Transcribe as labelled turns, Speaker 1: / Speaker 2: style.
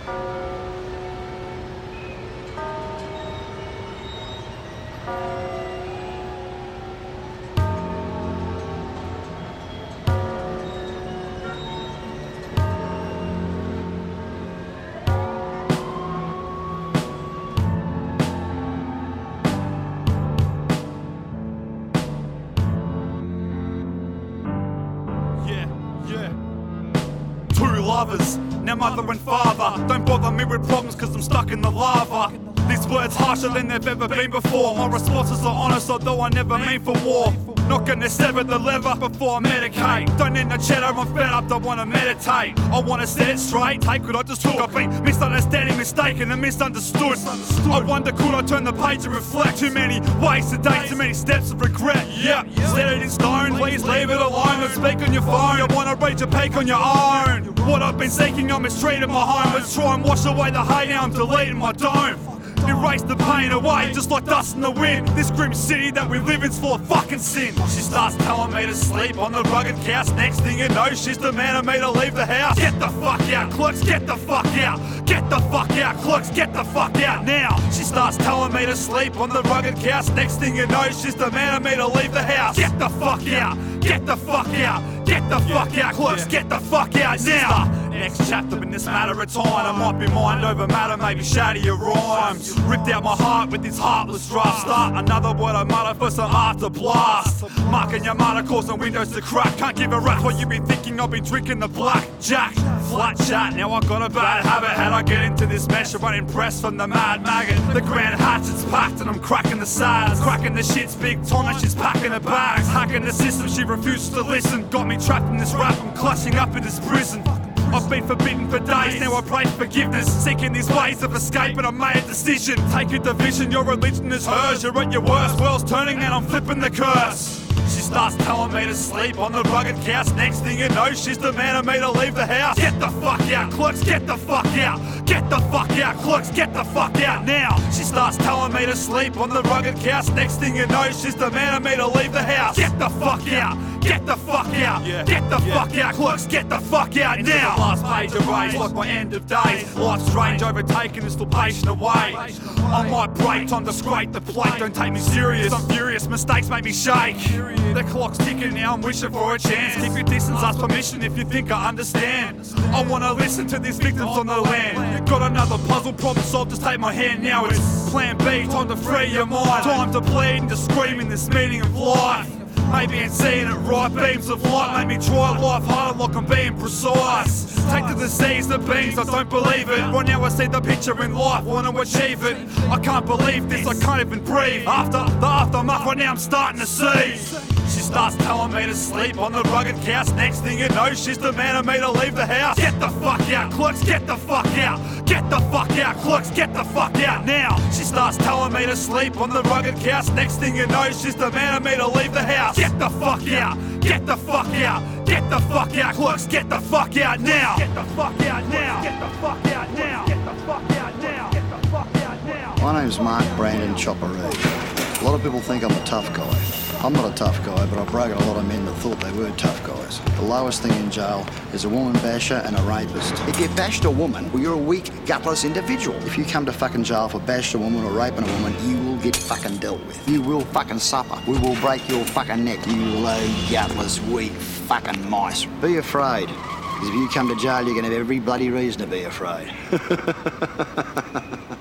Speaker 1: Two lovers, now mother and father. Don't bother me with problems cause I'm stuck in the lava. These words harsher than they've ever been before. My responses are honest although I never mean for war. Not gonna sever the lever before I medicate. Don't need no cheddar, I'm fed up, don't wanna meditate. I wanna set it straight, take what I just took. I've been misunderstanding, mistaken and misunderstood. I wonder could I turn the page and reflect. Too many ways today, too many steps of regret. Yep, set it in stone, please leave it alone. Don't speak on your phone, I wanna read your peak on your own. What I've been seeking, I'm mistreated my home. Let's try and wash away the hate, now I'm deleting my dome. Erase the pain away, just like dust in the wind. This grim city that we live in's full of fucking sin. She starts telling me to sleep on the rugged couch. Next thing you know, she's demanding me to leave the house. Get the fuck out, clerks, get the fuck out. Get the fuck out, clerks, get the fuck out now. She starts telling me to sleep on the rugged couch. Next thing you know, she's demanding me to leave the house. Get the fuck out, get the fuck out. Get the fuck out, clerks, get the fuck out now. Next chapter in this matter of time, I might be mind over matter, maybe shatter your rhymes. Ripped out my heart with this heartless draft. Start another word I mutter for some after blast. Marking your mother, causing windows to crack. Can't give a rap what you been thinking, I've been drinking the black jack. Flat chat, now I got a bad habit. How'd I get into this mess? I'm unimpressed from the mad maggot. The grand hatchet's packed and I'm cracking the sides. Cracking the shit's big time and she's packing her bags. Hacking the system, she refuses to listen. Got me trapped in this rap, I'm clutching up in this prison. I've been forbidden for days, now I pray for forgiveness. Seeking these ways of escape and I made a decision. Take a division, your religion is hers. You're at your worst, world's turning and I'm flipping the curse. She starts telling me to sleep on the rugged couch. Next thing you know, she's demanding me to leave the house. Get the fuck out, clerks, get the fuck out. Get the fuck out, clerks, get the fuck out now. She starts telling me to sleep on the rugged couch. Next thing you know, she's demanding me to leave the house. Get the fuck out, get the fuck out. Get the fuck out, clerks, get the fuck out now. Last page of rage, like my end of days. Life's strange, overtaken, is still patient away. I might break, time to scrape the plate. Don't take me serious, I'm furious, mistakes make me shake. The clock's ticking now, I'm wishing for a chance. Keep your distance, ask permission if you think I understand. I wanna listen to these victims on the land. Got another puzzle problem solved, just take my hand now. It's plan B, time to free your mind. Time to bleed and to scream in this meaning of life. Maybe ain't seeing it right, beams of light make me try life harder like I'm being precise. Take the disease, the beans, I don't believe it. Right now I see the picture in life, wanna achieve it. I can't believe this, I can't even breathe. After the aftermath, right now I'm starting to see. She starts telling me to sleep on the rugged couch. Next thing you know, she's demanding me to leave the house. Get the fuck out, clerks, get the fuck out. Get the fuck out, clerks, get the fuck out now. She starts telling me to sleep on the rugged couch. Next thing you know, she's demanding me to leave the house. Get the fuck out, get the fuck out. Get the fuck out, clerks, get the fuck out now. Get the fuck out now. Get the fuck out now. Get the fuck out now. Get the fuck out now.
Speaker 2: My name's Mark Brandon Chopperoo. A lot of people think I'm a tough guy. I'm not a tough guy, but I've broken a lot of men that thought they were tough guys. The lowest thing in jail is a woman basher and a rapist. If you bashed a woman, well, you're a weak, gutless individual. If you come to fucking jail for bashed a woman or raping a woman, you will get fucking dealt with. You will fucking suffer. We will break your fucking neck, you low, gutless, weak fucking mice. Be afraid. Because if you come to jail, you're going to have every bloody reason to be afraid.